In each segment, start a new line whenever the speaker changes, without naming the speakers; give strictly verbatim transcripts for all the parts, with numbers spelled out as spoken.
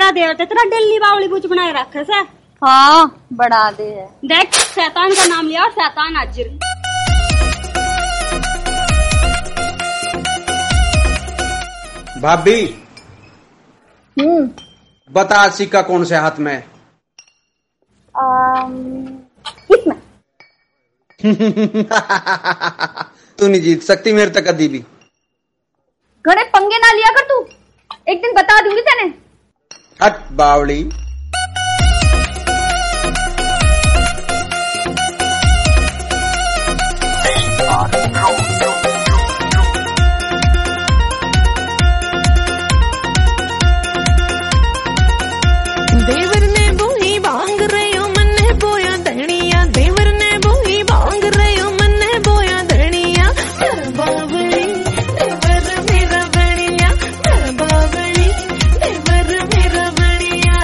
तेरा देवर तेरा दिल्ली बावली बुच बनाए रखे से।
हाँ बढ़ा दे है।
देख शैतान का नाम लिया और शैतान हाजिर।
भाभी
हम्म
बता सिक्का कौन से हाथ में?
इसमें।
तू नहीं जीत सकती मेरे तक कभी भी।
घरे पंगे ना लिया कर तू, एक दिन बता दूंगी तेने।
हट बावली।
देवर ने बोही भांग रहे हो मन्ने बोया धनिया, देवर ने बोही भांग रहे हो मन्ने बोया धनिया। बावली देवर मेरा बढ़िया, बावली देवर मेरा बढ़िया।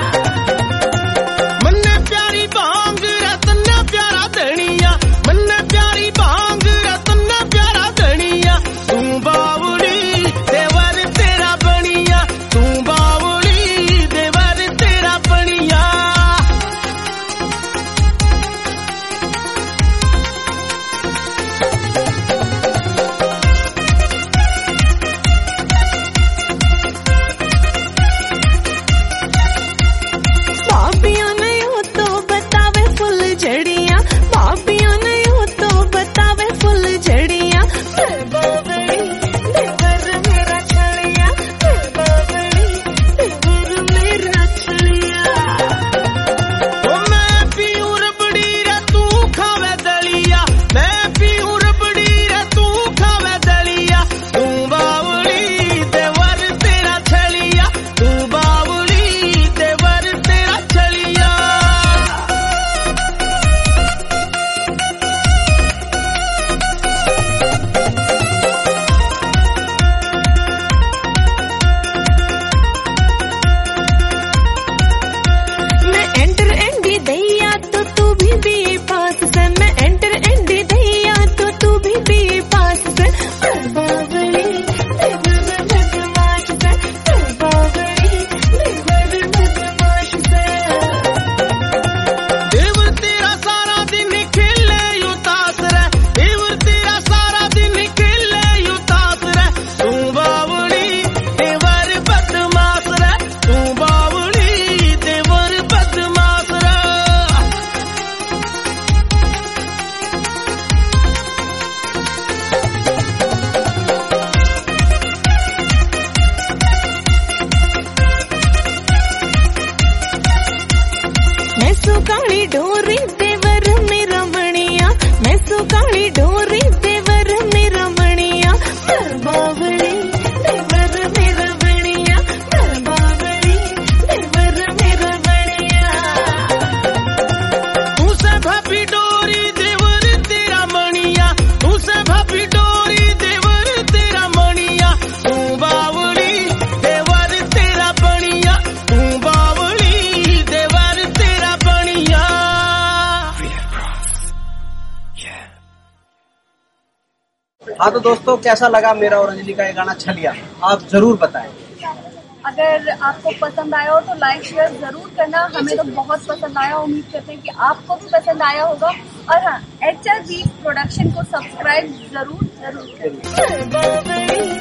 मन्ने प्यारी भांग रतना प्यारा धनिया, मन्ने प्यारी भांग रतना प्यारा धनिया। तू बावली देवर तेरा बढ़िया, तू बावली सुकाली डोरी देवर मेरा मणिया, मैं सुकाली डोरी देवर मेरा मणिया। बावली देवर मेरा बढ़िया, बावली देवर मेरा बढ़िया। तू से भाभी डोरी देवर तेरा मणिया, तू से भाभी डोरी देवर तेरा मणिया। तू बावली देवर तेरा बढ़िया, तू बावली देवर तेरा बढ़िया।
हाँ तो दोस्तों कैसा लगा मेरा और अंजलि का ये गाना छलिया, आप जरूर बताएं।
अगर आपको पसंद आया हो तो लाइक शेयर जरूर करना, हमें तो बहुत पसंद आया, उम्मीद करते हैं कि आपको भी पसंद आया होगा। और हाँ, एच आर बी प्रोडक्शन को सब्सक्राइब जरूर जरूर करें।